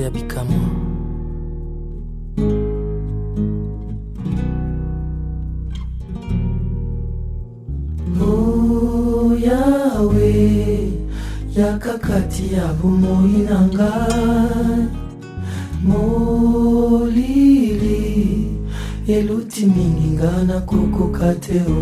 ya Bikamwa. Oh Yahweh, yakakati ya bomoi nangai, molili eluti mingi ngana kokokateo.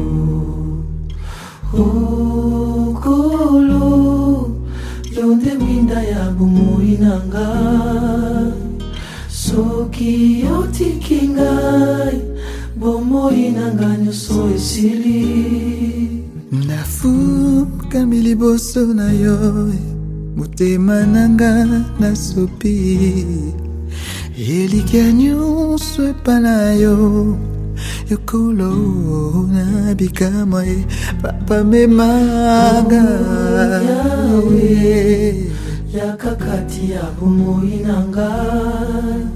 Okolo yonde winda ya bomoi nangai, soki otiki ngai bomoi nangai nyonso esili. Nafuka miliboso na yo, motema nanga nasopi, elikia nyonso epa na yo, yokolo na Bikamwa papa memanga. Yahweh, yakakati ya bomoi nangai,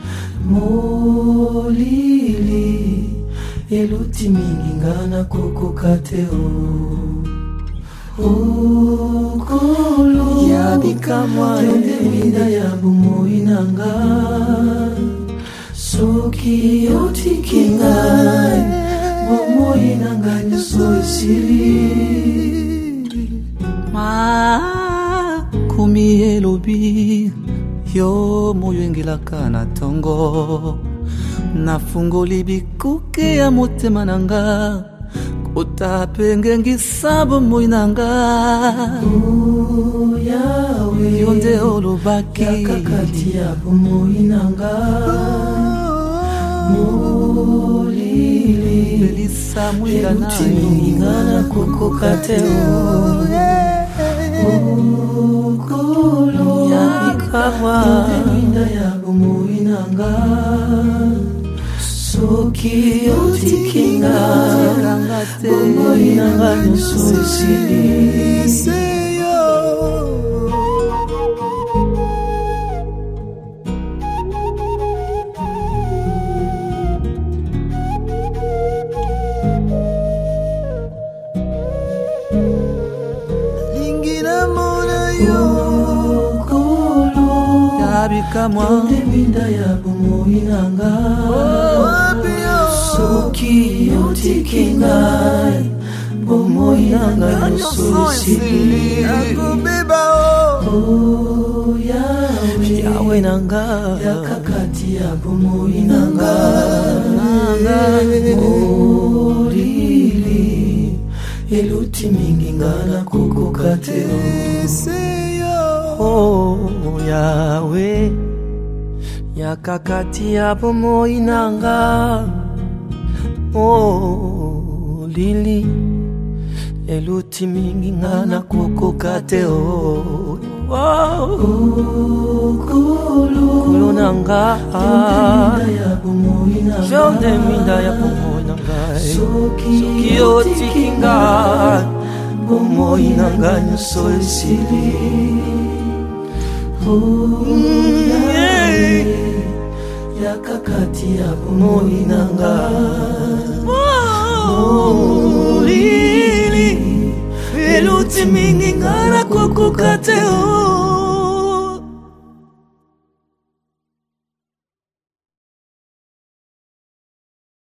molili eluti mingi ngana kokokateo. Okolo ya Bikamwa yonde winda ya bomoi nangai, soki otiki ngai bomoi nangai nyonso esili. Kumi elobi yo moyo engelaka na tongo, nafungoli bikuke ya motema nanga, kota pengengisa bomoi nanga. Oh Yahweh, yonde olobaki yakakati ya bomoi nanga, molili belisa mwila eluti mingi ngana kokokateo. Okolo ya Bikamwa yonde winda ya bomoi nangai, soki otiki ngai bomoi nangai nyonso esili. Okolo ya Bikamwa yonde winda ya bomoi nangai, soki otiki ngai bomoi nangai nyonso esili. Oh Yahweh, Yahweh nanga, yakakati ya bomoi nangai, molili eluti mingi ngana kokokateo. Oh Yahweh, yakakati ya bomoi nanga, molili eluti mingi ngana kokokateo. Okolo nanga yonde winda ya bomoi nangai, soki otiki ngai bomoi nangai nyonso esili. Oh Yahweh, yakakati ya bomoi nangai, molili eluti mingi ngana kokokateo.